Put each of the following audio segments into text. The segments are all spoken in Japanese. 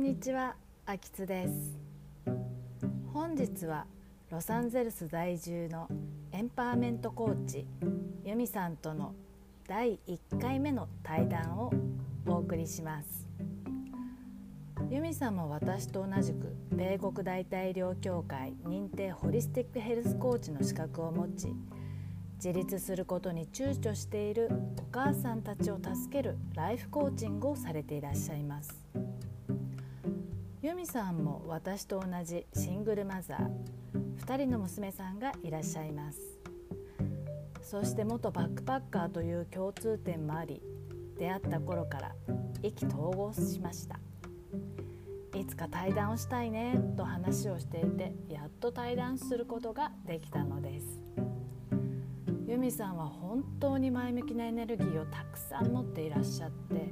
んにちは、あきつです。本日はロサンゼルス在住のエンパワーメントコーチユミさんとの第1回目の対談をお送りします。ユミさんも私と同じく米国大体医療協会認定ホリスティックヘルスコーチの資格を持ち、自立することに躊躇しているお母さんたちを助けるライフコーチングをされていらっしゃいます。ユミさんも私と同じシングルマザー、2人の娘さんがいらっしゃいます。そして元バックパッカーという共通点もあり、出会った頃から意気投合しました。いつか対談をしたいねと話をしていて、やっと対談することができたのです。ユミさんは本当に前向きなエネルギーをたくさん持っていらっしゃって、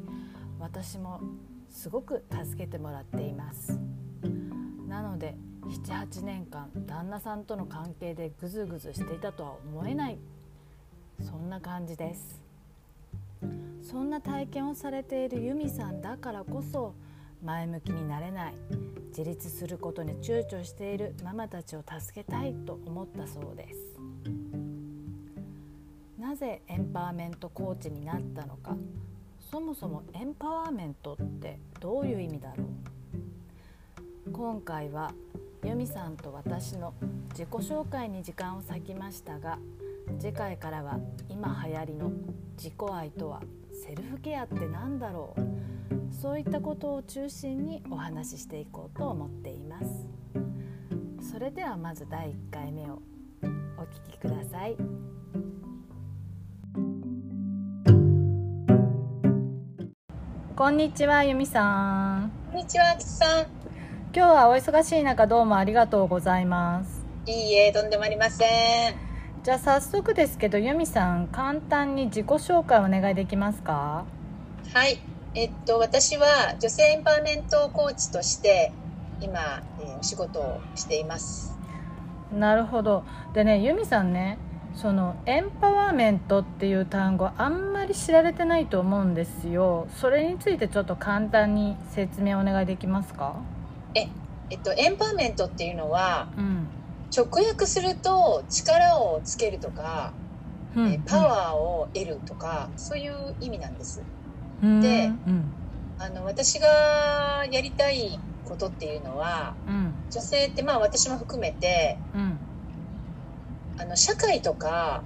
私もすごく助けてもらっています。なので 7,8 年間旦那さんとの関係でグズグズしていたとは思えない、そんな感じです。そんな体験をされているユミさんだからこそ、前向きになれない、自立することに躊躇しているママたちを助けたいと思ったそうです。なぜエンパワーメントコーチになったのか、そもそもエンパワーメントってどういう意味だろう。今回はユミさんと私の自己紹介に時間を割きましたが、次回からは今流行りの自己愛とは、セルフケアってなんだろう、そういったことを中心にお話ししていこうと思っています。それではまず第1回目をお聞きください。こんにちは、ユミさん。 こんにちは、あきつさん。 今日はお忙しい中どうもありがとうございます。 いいえ、とんでもありません。 じゃあ早速ですけど、ユミさん、簡単に自己紹介をお願いできますか？ はい、私は女性エンパワーメントコーチとして今、お仕事をしています。 なるほど。でね、ユミさんね、そのエンパワーメントっていう単語あんまり知られてないと思うんですよ。それについてちょっと簡単に説明お願いできますか？ エンパワーメントっていうのは、直訳すると力をつけるとか、パワーを得るとか、そういう意味なんです。で、私がやりたいことっていうのは、女性って私も含めて、社会とか、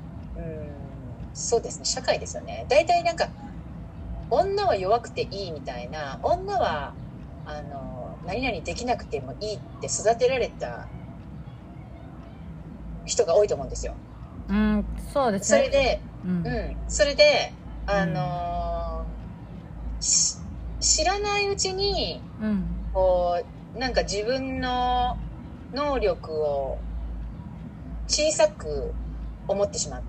そうですね、社会ですよね。大体なんか女は弱くていいみたいな、女は何々できなくてもいいって育てられた人が多いと思うんですよ。 そうですね。 それで、知らないうちに、こうなんか自分の能力を小さく思ってしまって、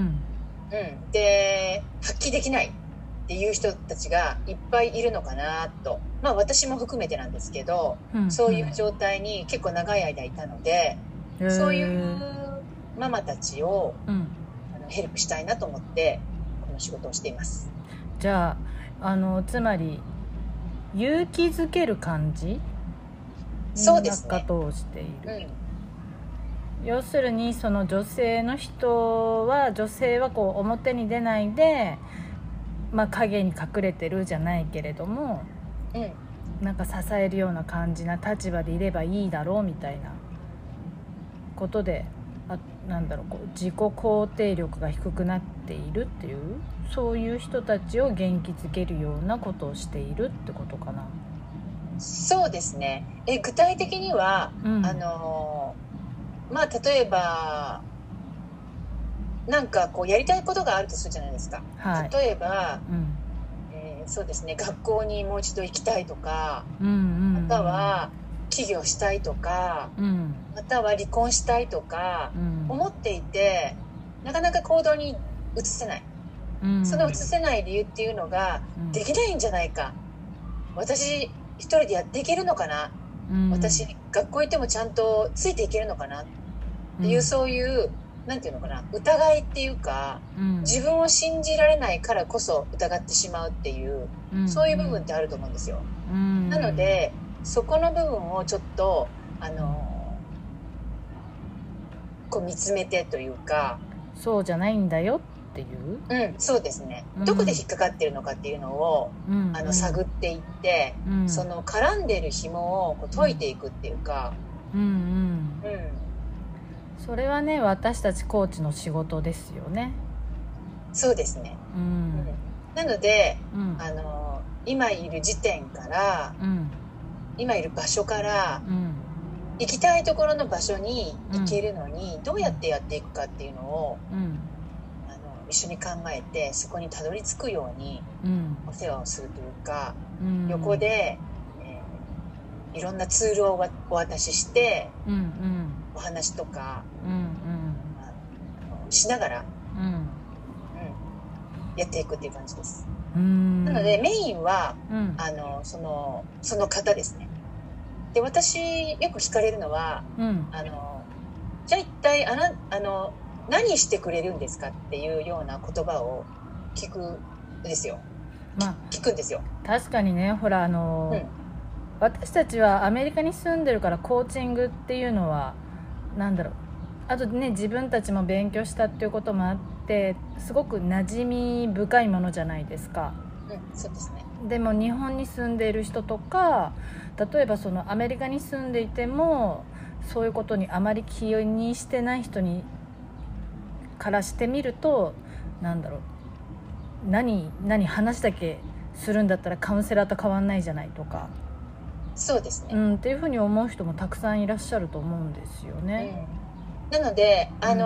で発揮できないっていう人たちがいっぱいいるのかなと、私も含めてなんですけど、そういう状態に結構長い間いたので、そういうママたちを、ヘルプしたいなと思ってこの仕事をしています。 じゃあ、つまり勇気づける感じそうですね、 方をしている。要するにその女性の人は、女性はこう表に出ないで、影に隠れてるじゃないけれども、なんか支えるような感じな立場でいればいいだろうみたいなことで、こう自己肯定力が低くなっているっていう、そういう人たちを元気づけるようなことをしているってことかな。 そうですね。具体的には、例えばなんかこうやりたいことがあるとするじゃないですか。例えば、そうですね、学校にもう一度行きたいとか、または起業したいとか、または離婚したいとか、思っていてなかなか行動に移せない、その移せない理由っていうのが、できないんじゃないか、私一人でやっていけるのかな、私学校行ってもちゃんとついていけるのかなっていう、そういうなんていうのかな、疑いっていうか、自分を信じられないからこそ疑ってしまうっていう、そういう部分ってあると思うんですよ。 なのでそこの部分をちょっとこう見つめてというか、 そうじゃないんだよっていう、 そうですね、どこで引っかかってるのかっていうのを、探っていって、その絡んでる紐をこう解いていくっていうか、 それはね、私たちコーチの仕事ですよね。 そうですね、なので、今いる時点から、今いる場所から、行きたいところの場所に行けるのに、どうやってやっていくかっていうのを、一緒に考えてそこにたどり着くようにお世話をするというか、横で、いろんなツールをお渡しして、お話とか、しながら、やっていくっていう感じです。なのでメインは、その方ですね。で、私よく聞かれるのは、じゃあ一体何してくれるんですかっていうような言葉を聞くんですよ。聞くんですよ。 確かにね、ほら私たちはアメリカに住んでるからコーチングっていうのはなんだろう、あとね、自分たちも勉強したっていうこともあってすごく馴染み深いものじゃないですか。 そうですね。 でも日本に住んでいる人とか、例えばそのアメリカに住んでいてもそういうことにあまり気にしてない人にからしてみると、なんだろう、何話だけするんだったらカウンセラーと変わんないじゃないとか、 そうですね、 っていうふうに思う人もたくさんいらっしゃると思うんですよね。 なので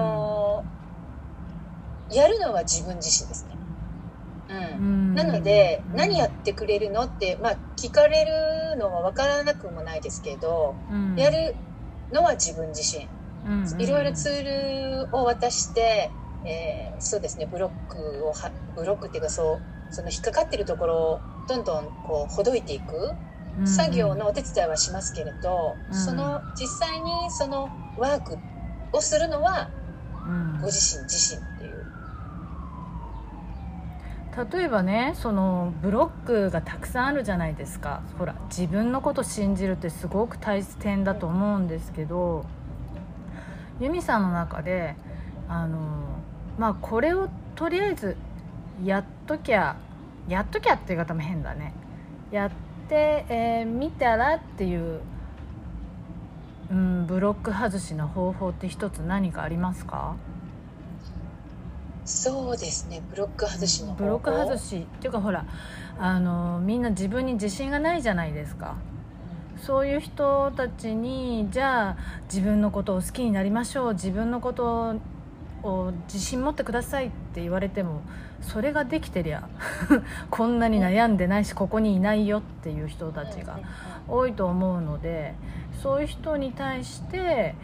やるのは自分自身ですね。なので、何やってくれるのって、聞かれるのは分からなくもないですけど、やるのは自分自身、いろいろツールを渡して、そうですね、ブロックっていうか、その引っかかってるところをどんどんこうほどいていく作業のお手伝いはしますけれど、その実際にそのワークをするのはご自身っていう。 例えばね、そのブロックがたくさんあるじゃないですか。ほら、自分のこと信じるってすごく大切だと思うんですけど、由美さんの中でこれをとりあえずやっときゃっていう言い方も変だね、やって、見たらっていう、ブロック外しの方法って一つ何かありますか？ そうですね、ブロック外しの方法。 ブロック外しっていうか、ほらみんな自分に自信がないじゃないですか。そういう人たちに、じゃあ自分のことを好きになりましょう、自分のことを自信持ってくださいって言われても、それができてりゃこんなに悩んでないし、ここにいないよっていう人たちが多いと思うので、そういう人に対して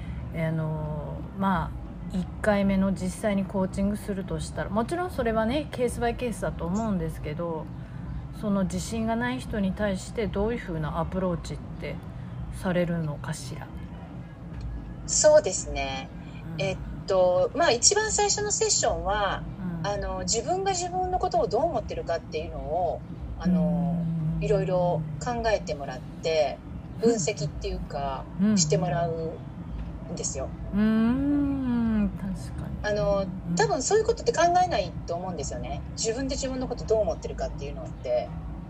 1回目の実際にコーチングするとしたら、もちろんそれはねケースバイケースだと思うんですけど、その自信がない人に対してどういう風なアプローチってされるのかしら？ そうですね、一番最初のセッションは、自分が自分のことをどう思ってるかっていうのをいろいろ考えてもらって、分析っていうか、してもらうんですよ。確かに多分そういうことって考えないと思うんですよね。自分で自分のことどう思ってるかっていうのって、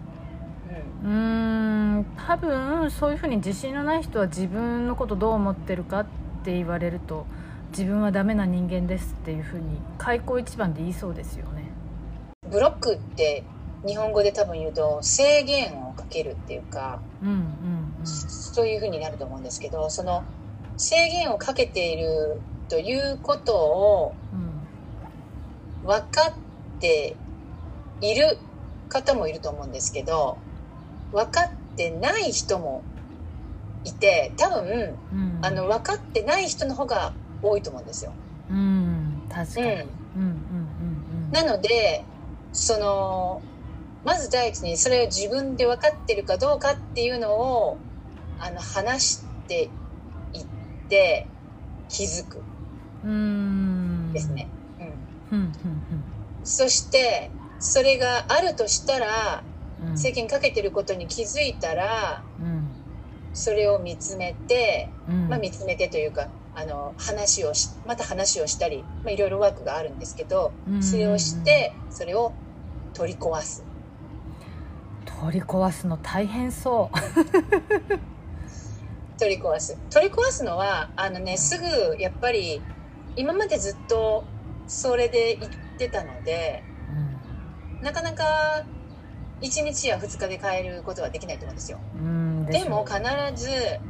多分そういうふうに自信のない人は自分のことどう思ってるかって言われると、自分はダメな人間ですっていうふうに開口一番で言いそうですよね。 ブロックって日本語で多分言うと制限をかけるっていうか、そういうふうになると思うんですけど、その制限をかけているということを分かっている方もいると思うんですけど、分かってない人もいて、多分、分かってない人の方が多いと思うんですよ。 確かに。 なので、まず第一にそれを自分で分かってるかどうかっていうのを話していって気づくですね。そしてそれがあるとしたら、 制限かけてることに気づいたら、それを見つめて、見つめてというかまた話をしたり、いろいろワークがあるんですけど、それをしてそれを取り壊すの大変そう取り壊すのはすぐやっぱり今までずっとそれで言ってたので、なかなか1日や2日で変えることはできないと思うんですよ。でも必ず、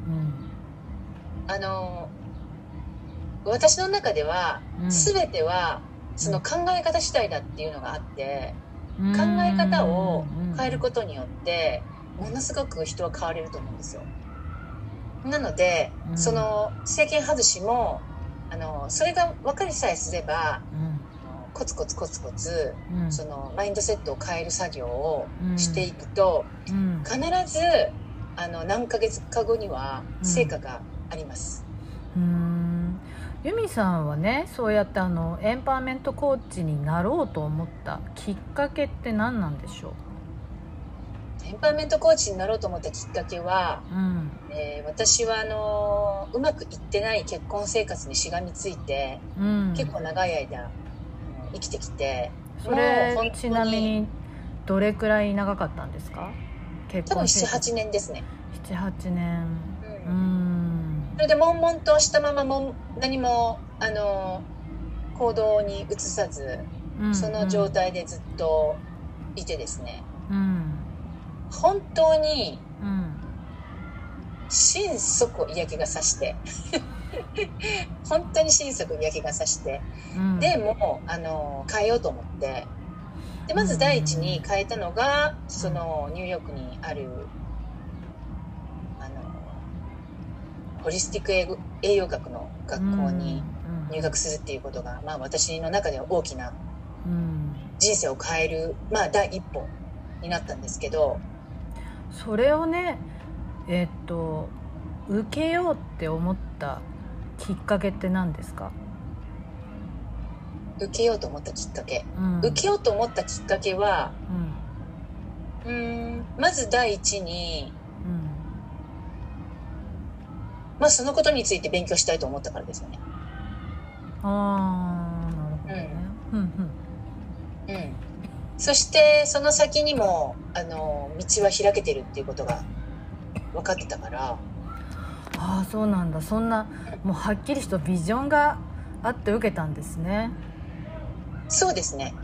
私の中では、全てはその考え方次第だっていうのがあって、考え方を変えることによってものすごく人は変われると思うんですよ。なので、その制限外しもそれが分かりさえすれば、コツコツそのマインドセットを変える作業をしていくと、必ず何ヶ月か後には成果があります。 由美さんはね、そうやってエンパワーメントコーチになろうと思ったきっかけって何なんでしょう？ エンパワーメントコーチになろうと思ったきっかけは、私はうまくいってない結婚生活にしがみついて、結構長い間生きてきて、 それちなみにどれくらい長かったんですか？ 多分 7,8 年ですね。 7,8 年。 それで悶々としたまま何も行動に移さず、その状態でずっといてですね、本当に心底嫌気がさして本当に心底嫌気がさして、でも変えようと思って、でまず第一に変えたのが、そのニューヨークにあるホリスティック栄養学の学校に入学するっていうことが、私の中では大きな人生を変える、第一歩になったんですけど、 それをね、受けようって思ったきっかけって何ですか？ 受けようと思ったきっかけ、受けようと思ったきっかけは、まず第一に、そのことについて勉強したいと思ったからですよね。 なるほどね。 そしてその先にも道は開けてるっていうことが分かってたから。 そうなんだ。そんなもうはっきりしたビジョンがあって受けたんですね。 そうですね。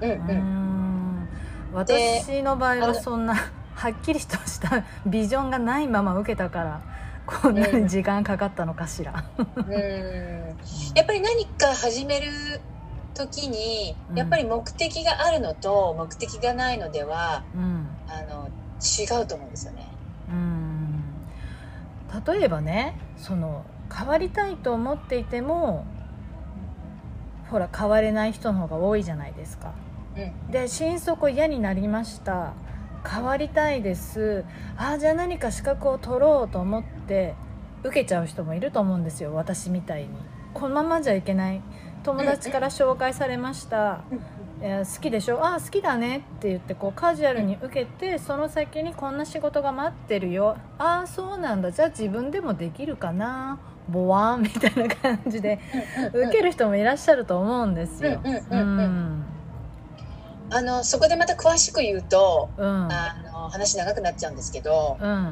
私の場合はそんなはっきりとしたビジョンがないまま受けたから、こんなに時間かかったのかしら。 やっぱり何か始める時にやっぱり目的があるのと目的がないのでは、違うと思うんですよね。 例えばね、その変わりたいと思っていてもほら変われない人の方が多いじゃないですか。で心底嫌になりました、変わりたいです、じゃあ何か資格を取ろうと思って受けちゃう人もいると思うんですよ。私みたいにこのままじゃいけない、友達から紹介されました、好きでしょ、好きだねって言ってこうカジュアルに受けて、その先にこんな仕事が待ってるよ、そうなんだ、じゃあ自分でもできるかな、ボワンみたいな感じで受ける人もいらっしゃると思うんですよ。 そこでまた詳しく言うと、話長くなっちゃうんですけど、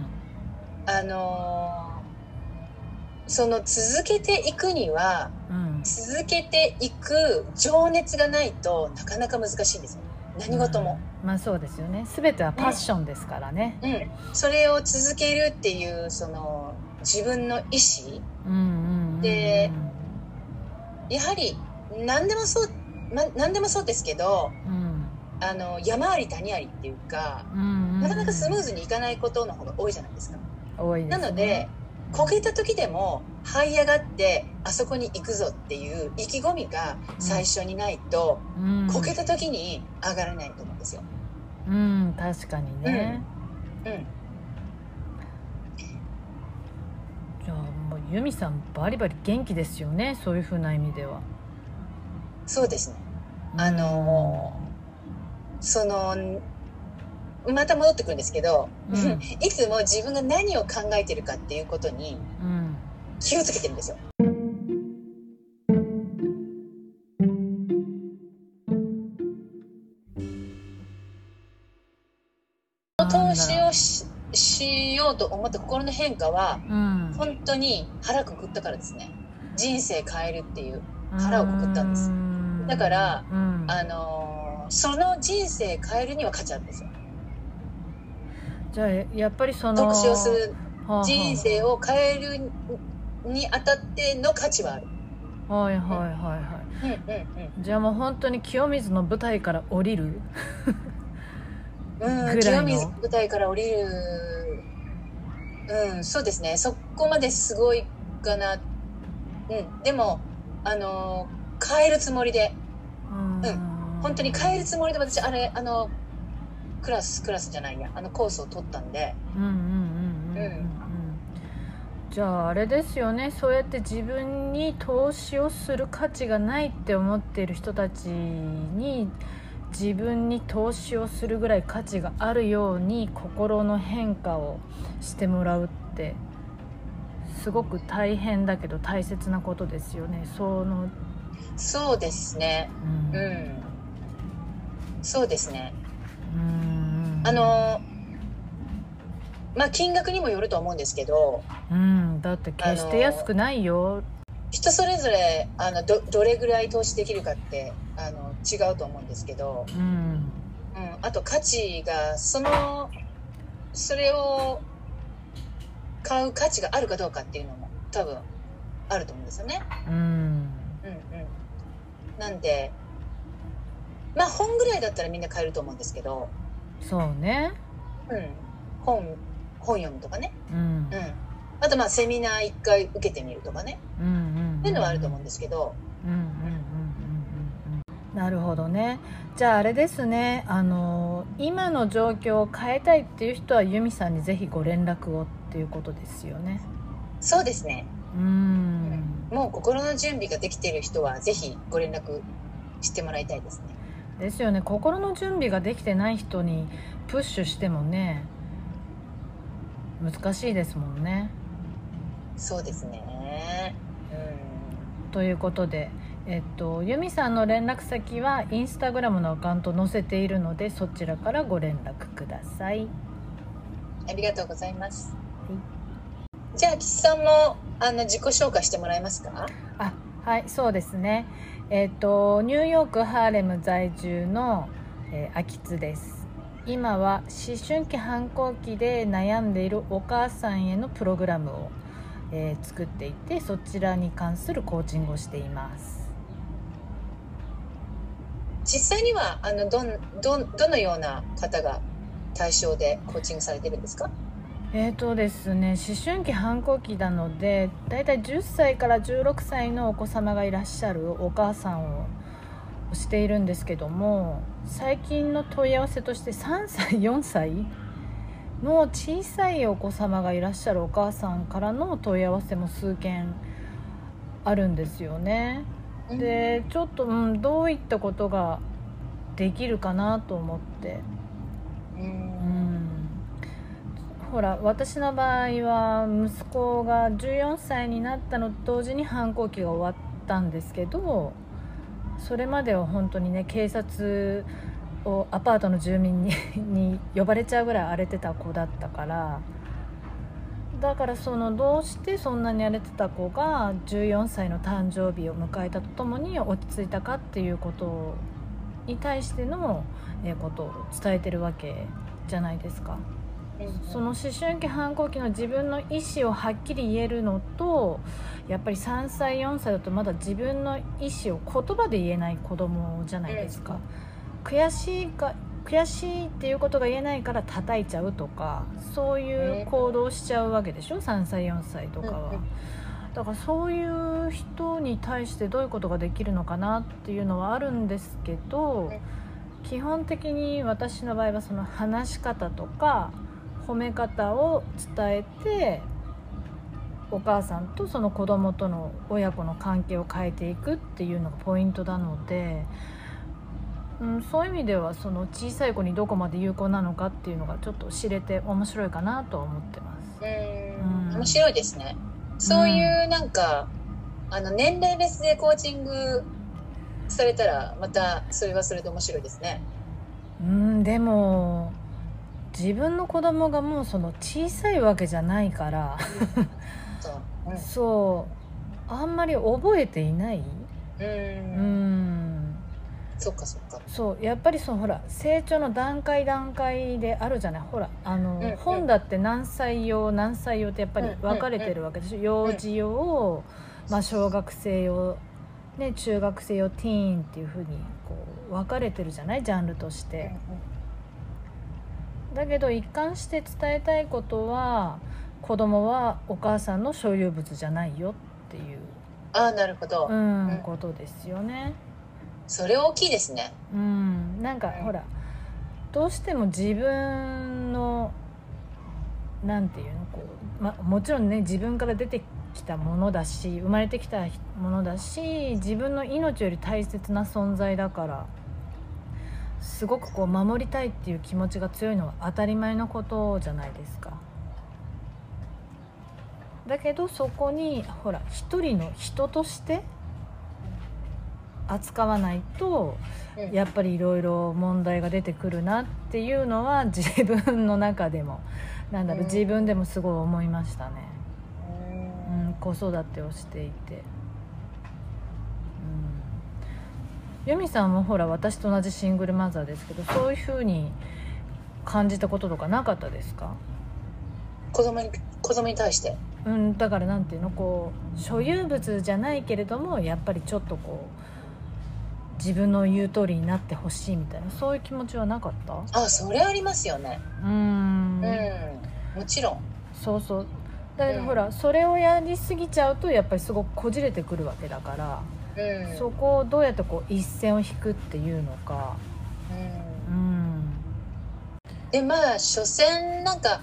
その続けていくには、続けていく情熱がないとなかなか難しいんですよ、何事も。 そうですよね。全てはパッションですからね。 それを続けるっていうその自分の意志で、やはり何でもそうですけど、山あり谷ありっていうか、なかなかスムーズにいかないことの方が多いじゃないですか。 多いですね。 なのでこけた時でも這い上がってあそこに行くぞっていう意気込みが最初にないと、こけた時に上がらないと思うんですよ。 確かにね。じゃあもう由美さんバリバリ元気ですよね、そういう風な意味では。 そうですね。そのまた戻ってくるんですけど、いつも自分が何を考えてるかっていうことに気をつけてるんですよ。投資を しようと思った心の変化は、本当に腹くくったからですね。人生変えるっていう腹をくくったんです。だから、その人生変えるには価値あるんですよ。 じゃあやっぱりその投資をする、人生を変えるにあたっての価値はある。 はいはいはいはい。じゃあもう本当に清水の舞台から降りる清水の舞台から降りる、そうですね。そこまですごいかな。でも変えるつもりで、本当に変えるつもりで、私クラスじゃないや、コースを取ったんで。 じゃああれですよね、そうやって自分に投資をする価値がないって思っている人たちに自分に投資をするぐらい価値があるように心の変化をしてもらうってすごく大変だけど大切なことですよね。 そうですね。そうですね。金額にもよると思うんですけど、 だって決して安くないよ。 人それぞれどれぐらい投資できるかって違うと思うんですけど、あと価値がそれを買う価値があるかどうかっていうのも多分あると思うんですよね。なんで本ぐらいだったらみんな買えると思うんですけど、 そうね。 本読むとかね、あとセミナー1回受けてみるとかね、っていうのはあると思うんですけど。 なるほどね。じゃああれですね、今の状況を変えたいっていう人は由美さんにぜひご連絡をっていうことですよね。 そうですね。もう心の準備ができている人はぜひご連絡してもらいたいですね。 ですよね。心の準備ができてない人にプッシュしてもね難しいですもんね。 そうですね。 ということで、由美さんの連絡先はインスタグラムのアカウント載せているのでそちらからご連絡ください。 ありがとうございます。じゃあ岸さんも自己紹介してもらえますか？ はい、そうですね。ニューヨークハーレム在住の、秋津です。今は思春期反抗期で悩んでいるお母さんへのプログラムを、作っていてそちらに関するコーチングをしています。 実際にはどのような方が対象でコーチングされてるんですか？ ですね、思春期反抗期なのでだいたい10歳から16歳のお子様がいらっしゃるお母さんをしているんですけども、最近の問い合わせとして3歳4歳の小さいお子様がいらっしゃるお母さんからの問い合わせも数件あるんですよね。でちょっと、どういったことができるかなと思って、ほら私の場合は息子が14歳になったのと同時に反抗期が終わったんですけど、それまでは本当にね警察をアパートの住民に呼ばれちゃうぐらい荒れてた子だったから、だからどうしてそんなに荒れてた子が14歳の誕生日を迎えたとともに落ち着いたかっていうことに対してのことを伝えてるわけじゃないですか。その思春期反抗期の自分の意思をはっきり言えるのと、やっぱり3歳4歳だとまだ自分の意思を言葉で言えない子供じゃないですか。悔しいっていうことが言えないから叩いちゃうとかそういう行動をしちゃうわけでしょ、3歳4歳とかは。だからそういう人に対してどういうことができるのかなっていうのはあるんですけど、基本的に私の場合はその話し方とか褒め方を伝えてお母さんとその子供との親子の関係を変えていくっていうのがポイントなので、 そういう意味ではその小さい子にどこまで有効なのかっていうのがちょっと知れて面白いかなとは思ってます。 面白いですね。そういうなんか、年齢別でコーチングされたらまたそれはそれで面白いですね。 でも自分の子供がもうその小さいわけじゃないからそうあんまり覚えていない。そっかそっか。そうやっぱりそのほら成長の段階であるじゃない。ほら本だって何歳用ってやっぱり分かれてるわけでしょ。幼児用、小学生用、ね、中学生用、ティーンっていう風にこう分かれてるじゃない、ジャンルとして。だけど一貫して伝えたいことは、子供はお母さんの所有物じゃないよっていう、 なるほど、 ことですよね。 それ大きいですね。 なんかほらどうしても自分のなんていうのこう、もちろんね自分から出てきたものだし、生まれてきたものだし、自分の命より大切な存在だから、すごくこう守りたいっていう気持ちが強いのは当たり前のことじゃないですか。だけどそこにほら一人の人として扱わないとやっぱりいろいろ問題が出てくるなっていうのは自分の中でも自分でもすごい思いましたね。子育てをしていて。由美さんもほら私と同じシングルマザーですけど、そういう風に感じたこととかなかったですか？ 子供に対して。 だからなんていうのこう所有物じゃないけれどもやっぱりちょっとこう自分の言う通りになってほしいみたいな、そういう気持ちはなかった？ それありますよね。もちろん。そうそうだけどほら、それをやりすぎちゃうとやっぱりすごくこじれてくるわけだから、そこをどうやってこう一線を引くっていうのか。 で所詮なんか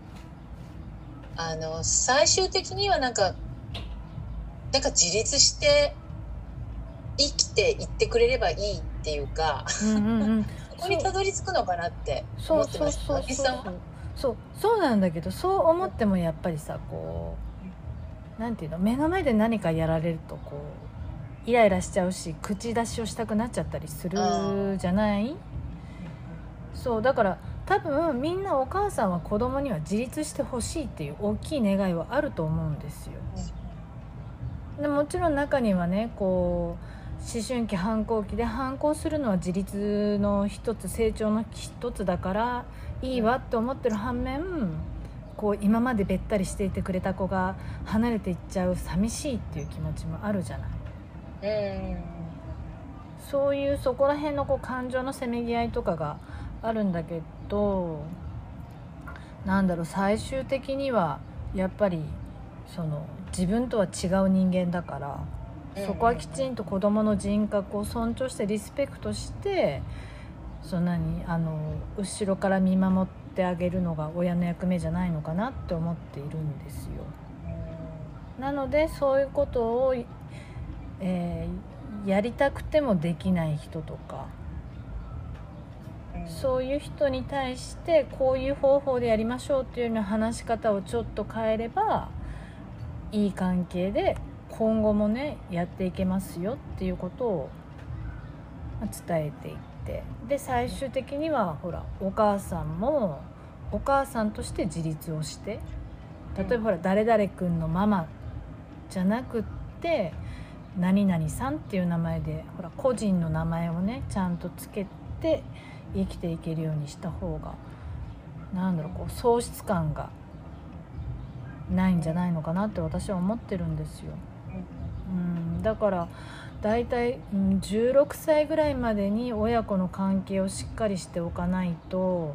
最終的にはなんか自立して生きていってくれればいいっていうかここにたどり着くのかなって思ってました。 そうなんだけど、そう思ってもやっぱりさこうなんていうの、目の前で何かやられるとこうイライラしちゃうし、口出しをしたくなっちゃったりするじゃない。そうだから多分みんなお母さんは子供には自立してほしいっていう大きい願いはあると思うんですよ。でもちろん中にはねこう思春期反抗期で反抗するのは自立の一つ、成長の一つだからいいわって思ってる反面、こう今までべったりしていてくれた子が離れていっちゃう寂しいっていう気持ちもあるじゃない。そういうそこら辺のこう感情のせめぎ合いとかがあるんだけど、最終的にはやっぱりその自分とは違う人間だから、そこはきちんと子供の人格を尊重してリスペクトして、後ろから見守ってあげるのが親の役目じゃないのかなって思っているんですよ。なのでそういうことを、やりたくてもできない人とか、そういう人に対してこういう方法でやりましょうっていうような話し方をちょっと変えればいい関係で今後もねやっていけますよっていうことを伝えていって、で最終的にはほらお母さんもお母さんとして自立をして、例えばほら誰々くんのママじゃなくって何々さんっていう名前でほら個人の名前をねちゃんとつけて生きていけるようにした方がこう喪失感がないんじゃないのかなって私は思ってるんですよ。だからだいたい16歳ぐらいまでに親子の関係をしっかりしておかないと、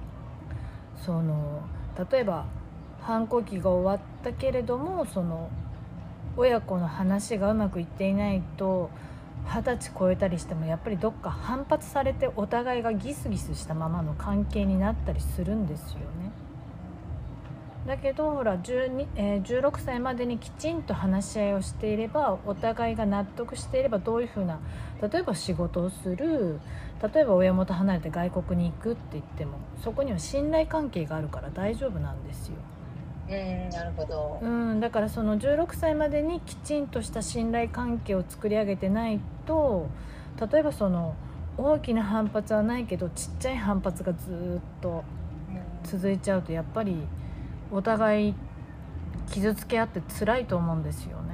例えば反抗期が終わったけれども親子の話がうまくいっていないと20歳超えたりしてもやっぱりどっか反発されてお互いがギスギスしたままの関係になったりするんですよね。だけどほら16歳までにきちんと話し合いをしていれば、お互いが納得していれば、どういうふうな例えば仕事をする、 例えば親元離れて外国に行くって言ってもそこには信頼関係があるから大丈夫なんですよ。 なるほど。 だからその16歳までにきちんとした信頼関係を作り上げてないと、例えばその大きな反発はないけどちっちゃい反発がずっと続いちゃうとやっぱりお互い傷つけ合って辛いと思うんですよね。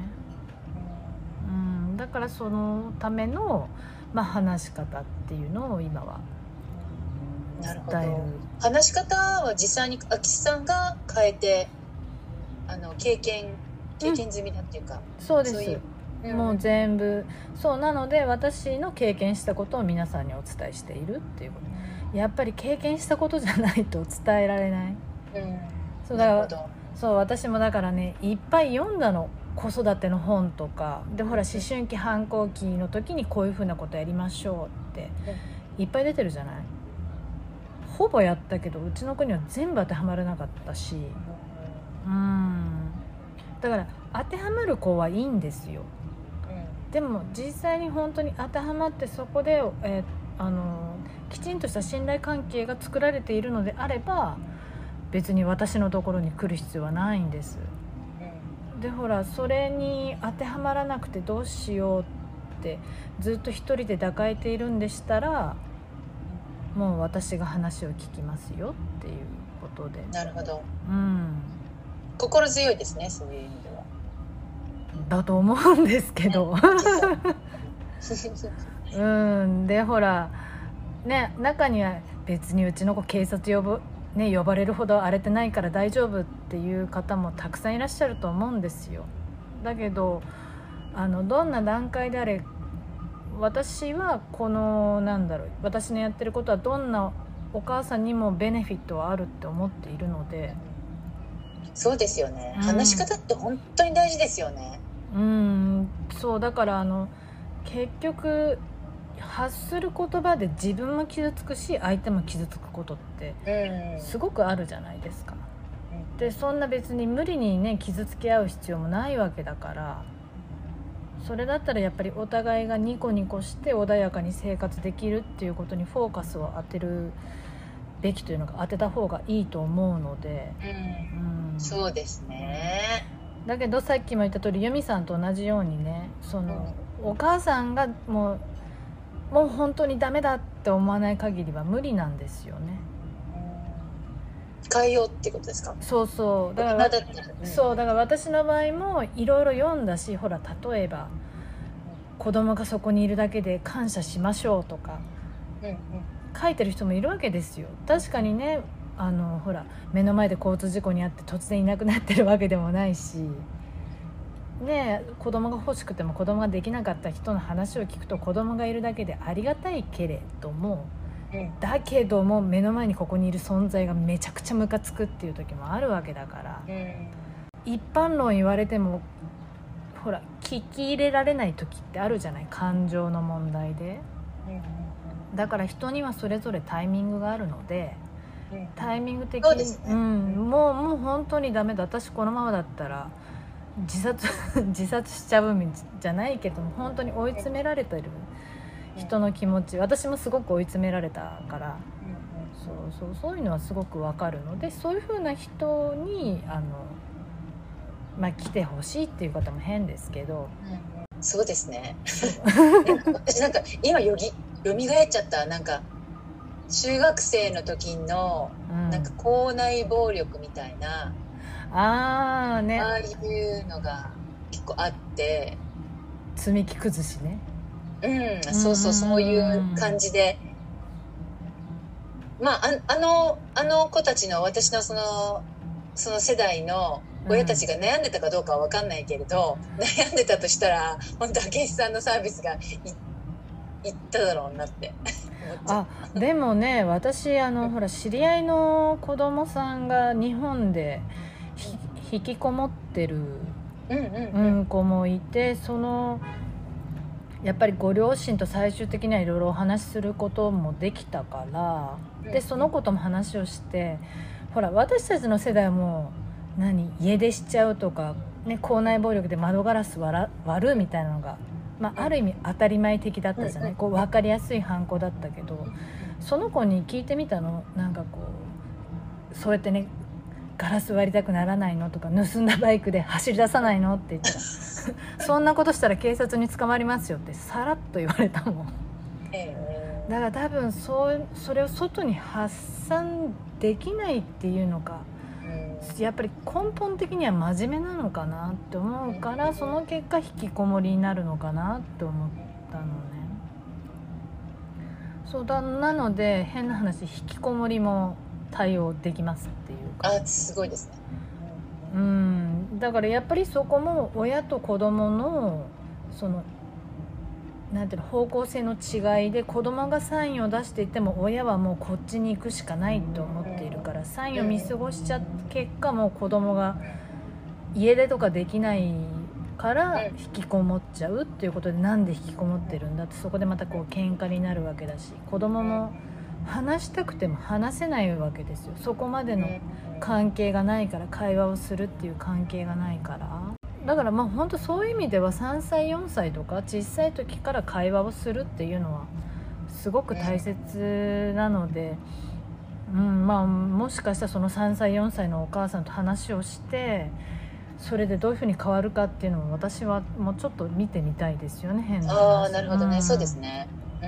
だからそのための、話し方っていうのを今は伝える。話し方は実際に秋さんが変えて経験済みだっていうか、 そうです。もう全部そうなので、私の経験したことを皆さんにお伝えしているっていうこと、やっぱり経験したことじゃないと伝えられない、そうだからそう私もだからねいっぱい読んだの、子育ての本とかで、ほら思春期反抗期の時にこういうふうなことやりましょうっていっぱい出てるじゃない。ほぼやったけどうちの子には全部当てはまらなかったし、だから当てはまる子はいいんですよ。でも実際に本当に当てはまってそこで、きちんとした信頼関係が作られているのであれば別に私のところに来る必要はないんです。でほらそれに当てはまらなくてどうしようってずっと一人で抱えているんでしたら、もう私が話を聞きますよっていうことで。 なるほど。心強いですね、そういう意味では。 だと思うんですけどでほらね、中には別にうちの子警察呼ばれるほど荒れてないから大丈夫っていう方もたくさんいらっしゃると思うんですよ。だけどどんな段階であれ私は私のやってることはどんなお母さんにもベネフィットはあるって思っているので。 そうですよね、話し方って本当に大事ですよね。 そうだから結局発する言葉で自分も傷つくし相手も傷つくことってすごくあるじゃないですか。でそんな別に無理にね傷つけ合う必要もないわけだから、それだったらやっぱりお互いがニコニコして穏やかに生活できるっていうことにフォーカスを当てるべきというのが当てた方がいいと思うので、 そうですね。 だけどさっきも言った通り由美さんと同じようにね、お母さんがもう本当にダメだって思わない限りは無理なんですよね。 変えようってことですか。 そうだからだから私の場合もいろいろ読んだし、ほら例えば子供がそこにいるだけで感謝しましょうとか、書いてる人もいるわけですよ。確かにねほら目の前で交通事故に遭って突然いなくなってるわけでもないしね、子供が欲しくても子供ができなかった人の話を聞くと子供がいるだけでありがたいけれども、だけども目の前にここにいる存在がめちゃくちゃムカつくっていう時もあるわけだから、一般論言われてもほら聞き入れられない時ってあるじゃない、感情の問題で。だから人にはそれぞれタイミングがあるので、タイミング的に、もう本当にダメだ、私このままだったら自殺しちゃうじゃないけども、本当に追い詰められてる人の気持ち、私もすごく追い詰められたから、そういうのはすごく分かるので、そういう風な人に来てほしいっていう方も変ですけど、 そうですね私なんか今よみがえっちゃった。なんか中学生の時のなんか校内暴力みたいな、ああいうのが結構あって、 積み木崩しね。 そういう感じで、あの子たちの私のその世代の親たちが悩んでたかどうかは分かんないけれど、悩んでたとしたら本当明石さんのサービスがいっただろうなってでもね、私ほら知り合いの子供さんが日本で引きこもってる子もいて、やっぱりご両親と最終的にはいろいろお話しすることもできたから、でその子とも話をして、ほら私たちの世代はもう家出しちゃうとか、ね、校内暴力で窓ガラス割るみたいなのがある意味当たり前的だったじゃない、こう分かりやすい反抗だったけど、その子に聞いてみたの。なんかこうそうやってね、ガラス割りたくならないのとか、盗んだバイクで走り出さないのって言ったらそんなことしたら警察に捕まりますよってさらっと言われたもん。だから多分それを外に発散できないっていうのか、やっぱり根本的には真面目なのかなって思うから、その結果引きこもりになるのかなって思ったのね。そうだ、なので変な話、引きこもりも対応できますっていうか。 すごいですね。 だからやっぱりそこも親と子供のそのなんていうの、方向性の違いで、子供がサインを出していても親はもうこっちに行くしかないと思っているから、サインを見過ごしちゃった結果、もう子供が家出とかできないから引きこもっちゃうっていうことで、なんで引きこもってるんだって、そこでまたこう喧嘩になるわけだし、子供も話したくても話せないわけですよ。そこまでの関係がないから、会話をするっていう関係がないから。だから本当そういう意味では3歳4歳とか小さい時から会話をするっていうのはすごく大切なので、もしかしたらその3歳4歳のお母さんと話をして、それでどういうふうに変わるかっていうのも私はもうちょっと見てみたいですよね。変な話。 なるほどね、そうですね。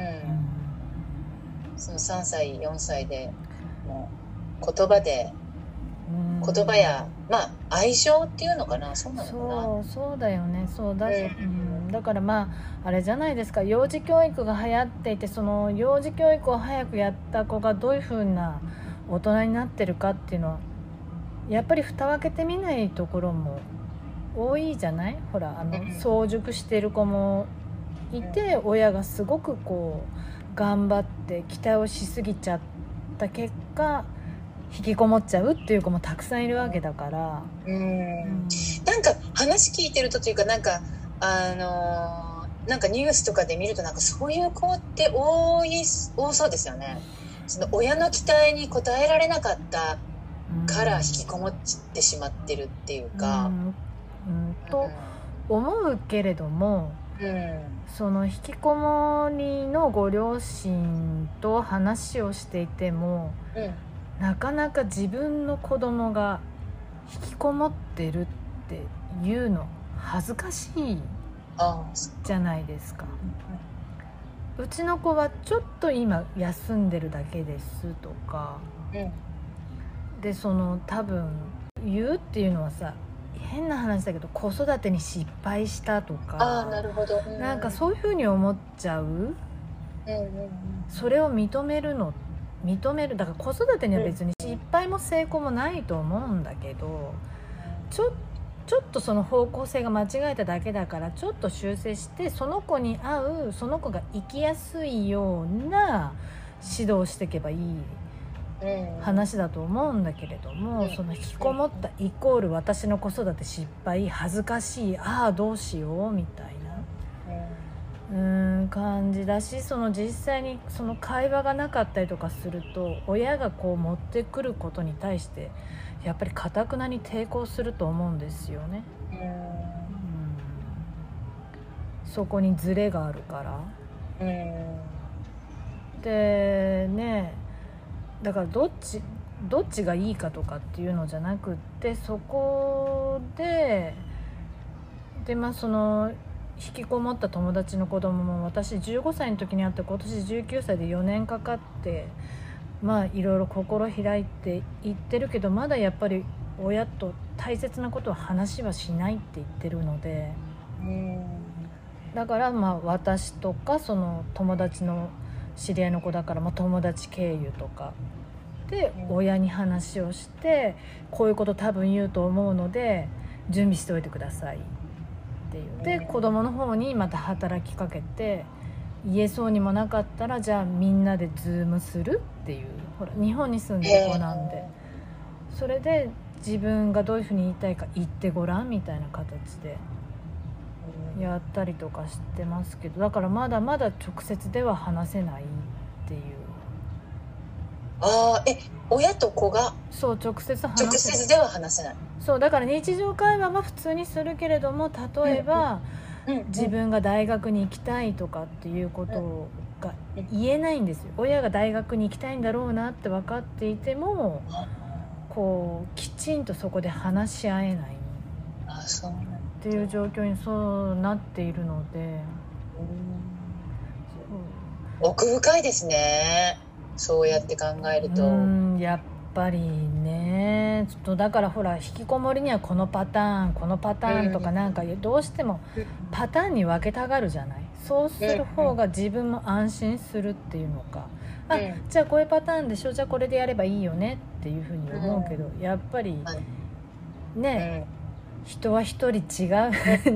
その3歳4歳でもう言葉や愛情っていうのかな、そうなのかな。 そうだよね。そうだ、だからあれじゃないですか、幼児教育が流行っていて、その幼児教育を早くやった子がどういう風な大人になってるかっていうのはやっぱり蓋を開けてみないところも多いじゃない。ほら早熟してる子もいて、親がすごくこう頑張って期待をしすぎちゃった結果引きこもっちゃうっていう子もたくさんいるわけだから、 なんか話聞いてるというか、なんかなんかニュースとかで見ると、なんかそういう子って多そうですよね。その親の期待に応えられなかったから引きこもってしまってるっていうか、 と思うけれども、その引きこもりのご両親と話をしていても、なかなか自分の子供が引きこもってるっていうの恥ずかしいじゃないですか。うちの子はちょっと今休んでるだけですとか、で多分言うっていうのはさ、変な話だけど子育てに失敗したとか、 なるほど、 なんかそういうふうに思っちゃう、それを認める、だから子育てには別に失敗も成功もないと思うんだけど、ちょっとその方向性が間違えただけだから、ちょっと修正してその子に合う、その子が生きやすいような指導をしていけばいい話だと思うんだけれども、その引きこもったイコール私の子育て失敗、恥ずかしい、どうしようみたいな感じだし、その実際にその会話がなかったりとかすると、親がこう持ってくることに対してやっぱり頑くなに抵抗すると思うんですよね。そこにズレがあるから。でね、だからどっちがいいかとかっていうのじゃなくって、そこでその引きこもった友達の子供も、私15歳の時に会って今年19歳で4年かかって、いろいろ心開いて言ってるけど、まだやっぱり親と大切なことは話はしないって言ってるので、だから私とかその友達の知り合いの子だから、友達経由とかで親に話をして、こういうこと多分言うと思うので準備しておいてくださいって言って、子供の方にまた働きかけて、言えそうにもなかったらじゃあみんなでズームするっていう、ほら日本に住んでる子なんで、それで自分がどういうふうに言いたいか言ってごらんみたいな形でやったりとかしてますけど、だからまだまだ直接では話せないっていう。 親と子が直接では話せない。 そうだから日常会話は普通にするけれども、例えば自分が大学に行きたいとかっていうことが言えないんですよ。親が大学に行きたいんだろうなって分かっていてもこうきちんとそこで話し合えないっていう状況にそうなっているので、 奥深いですね、そうやって考えると。 やっぱりね、ちょっとだからほら引きこもりにはこのパターンこのパターンとかなんかどうしてもパターンに分けたがるじゃない。そうする方が自分も安心するっていうのか、じゃあこういうパターンでしょ、じゃあこれでやればいいよねっていうふうに思うけど、やっぱりね、人は一人違う違うじゃない。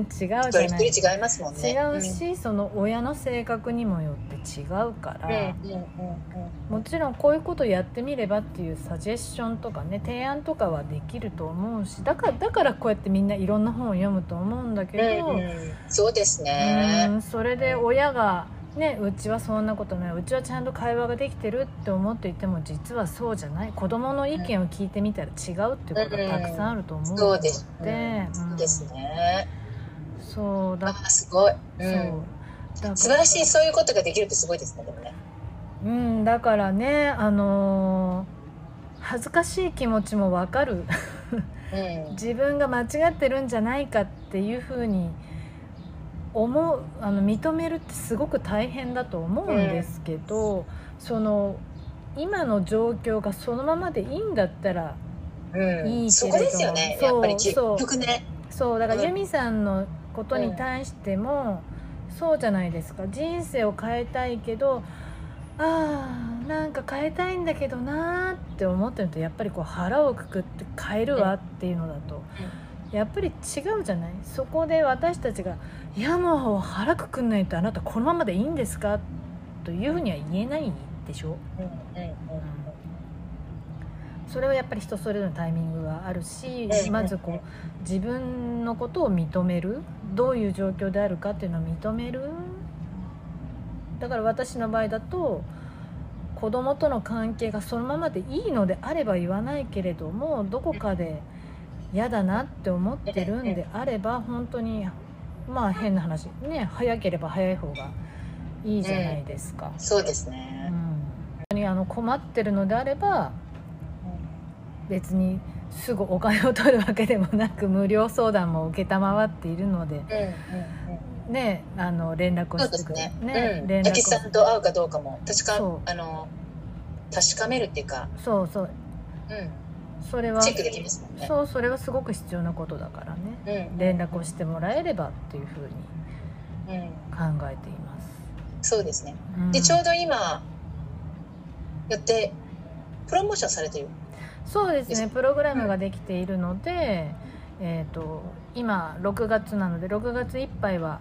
一人違いますもんね。 違うし、その親の性格にもよって違うから、もちろんこういうことやってみればっていうサジェッションとかね、提案とかはできると思うし、だからこうやってみんないろんな本を読むと思うんだけど、 そうですね。 それで親がね、うちはそんなことない、うちはちゃんと会話ができてるって思っていても実はそうじゃない、子供の意見を聞いてみたら違うっていうことがたくさんあると思うので、 そうですね。 そうだ、 すごい、素晴らしい、そういうことができるってすごいですね。でもね、 だからね、恥ずかしい気持ちも分かる自分が間違ってるんじゃないかっていうふうに認めるってすごく大変だと思うんですけど、その今の状況がそのままでいいんだったらいいけれども、 そこですよね、やっぱり結局ね。 そうだから由美さんのことに対してもそうじゃないですか。人生を変えたいけど、なんか変えたいんだけどなって思ってると、やっぱりこう腹をくくって変えるわっていうのだとやっぱり違うじゃない。そこで私たちがいやもう腹くくんないとあなたこのままでいいんですかというふうには言えないでしょ。それはやっぱり人それぞれのタイミングがあるし、まずこう自分のことを認める、どういう状況であるかっていうのを認める。だから私の場合だと子供との関係がそのままでいいのであれば言わないけれども、どこかで嫌だなって思ってるんであれば、本当に変な話ね、早ければ早い方がいいじゃないですか。 そうですね。 本当に困ってるのであれば別にすぐお金を取るわけでもなく無料相談も承っているので、ね、連絡をしてくれる、 ね、アキさんと会うかどうかも確かめるっていうか、 それはチェックできますもんね。 それはすごく必要なことだからね、連絡をしてもらえればっていうふうに考えています。 そうですね、でちょうど今やってプロモーションされている。 そうですね、プログラムができているので、今6月なので6月いっぱいは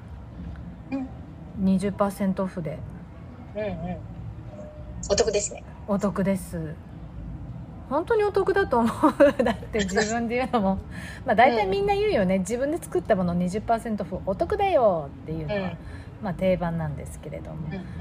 20% オフで、 お得ですね。 お得です。本当にお得だと思うだって自分で言うのも大体みんな言うよね、自分で作ったもの 20% オフお得だよっていうのは、定番なんですけれども、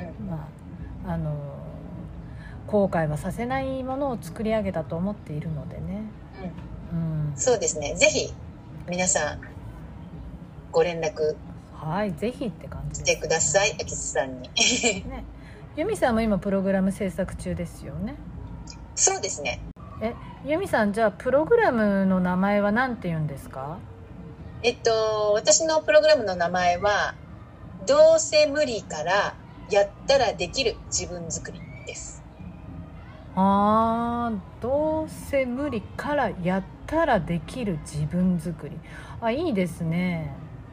後悔はさせないものを作り上げたと思っているのでね、 そうですね、ぜひ皆さんご連絡ぜひって感じしてください、あきさんにね。由美さんも今プログラム制作中ですよね。 そうですね。 由美さん、じゃあプログラムの名前は何て言うんですか？ 私のプログラムの名前はどうせ無理からやったらできる自分作りです。 どうせ無理からやったらできる自分作り、いいですね。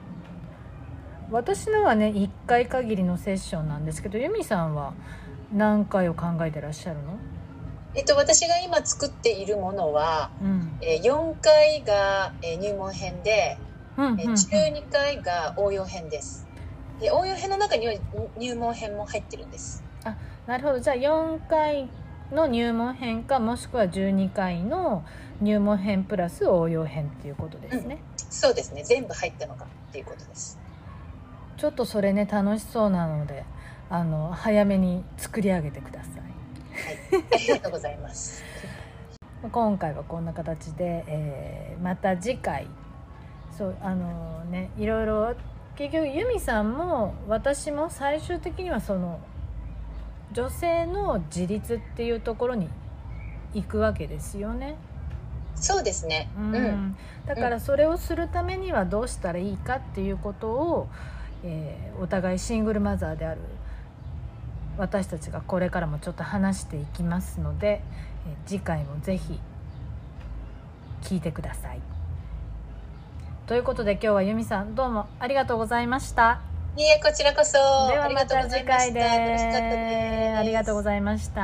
私のはね1回限りのセッションなんですけど、由美さんは何回を考えてらっしゃるの？ 私が今作っているものは、4回が入門編で、12回が応用編です。で応用編の中には入門編も入ってるんです。 なるほど。じゃあ4回の入門編か、もしくは12回の入門編プラス応用編っていうことですね。 そうですね、全部入ったのかっていうことです。 ちょっとそれね楽しそうなので早めに作り上げてください。 ありがとうございます今回はこんな形で、また次回いろいろ結局由美さんも私も最終的にはその女性の自立っていうところに行くわけですよね。 そうですね、 だからそれをするためにはどうしたらいいかっていうことを、お互いシングルマザーである私たちがこれからもちょっと話していきますので、次回もぜひ聞いてください。ということで今日は由美さんどうもありがとうございました。 いえ、こちらこそ。 ではまた次回で楽しかったです。 ありがとうございました。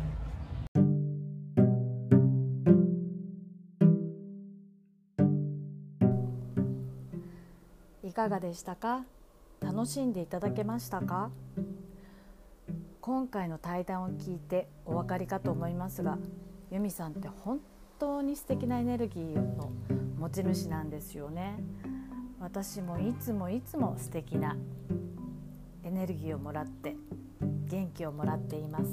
いかがでしたか？楽しんでいただけましたか？今回の対談を聞いてお分かりかと思いますが、由美さんって本当に素敵なエネルギーの持ち主なんですよね。私もいつも素敵なエネルギーをもらって元気をもらっています。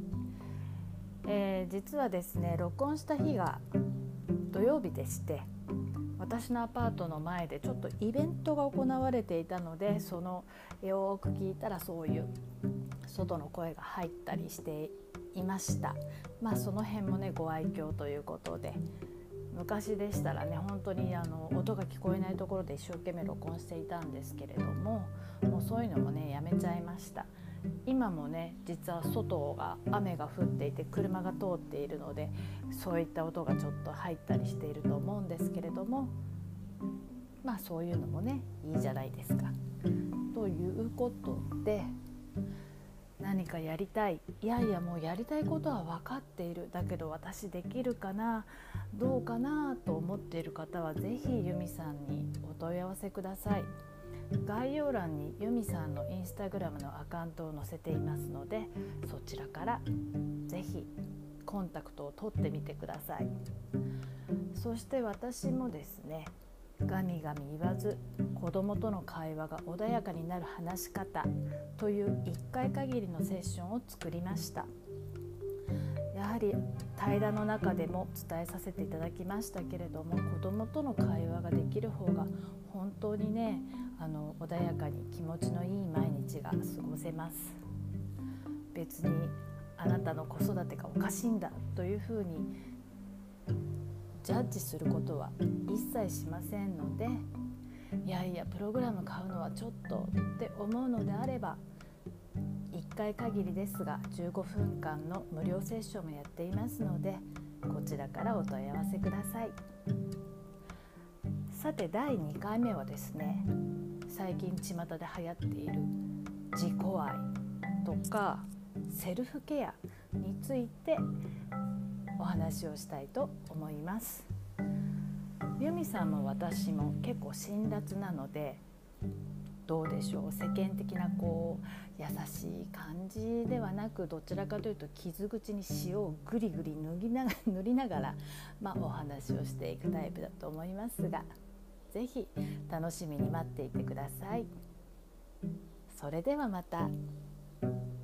実はですね、録音した日が土曜日でして、私のアパートの前でちょっとイベントが行われていたので、そのよく聞いたらそういう外の声が入ったりしていました。その辺もねご愛嬌ということで、昔でしたらね本当に音が聞こえないところで一生懸命録音していたんですけれども、もうそういうのもねやめちゃいました。今もね実は外が雨が降っていて車が通っているので、そういった音がちょっと入ったりしていると思うんですけれども、そういうのもねいいじゃないですか。ということで、何かやりたい、もうやりたいことは分かっている、だけど私できるかな、どうかなと思っている方はぜひ由美さんにお問い合わせください。概要欄に由美さんのインスタグラムのアカウントを載せていますので、そちらからぜひコンタクトを取ってみてください。そして私もですね、ガミガミ言わず子供との会話が穏やかになる話し方という1回限りのセッションを作りました。やはり対談の中でも伝えさせていただきましたけれども、子供との会話ができる方が本当にね穏やかに気持ちのいい毎日が過ごせます。別にあなたの子育てがおかしいんだというふうにジャッジすることは一切しませんので、プログラム買うのはちょっとって思うのであれば、1回限りですが15分間の無料セッションもやっていますので、こちらからお問い合わせください。さて第2回目はですね、最近巷で流行っている自己愛とかセルフケアについてお話をしたいと思います。由美さんも私も結構辛辣なので、どうでしょう、世間的な優しい感じではなく、どちらかというと傷口に塩をぐりぐり塗りながら、お話をしていくタイプだと思いますが、ぜひ楽しみに待っていてください。それではまた。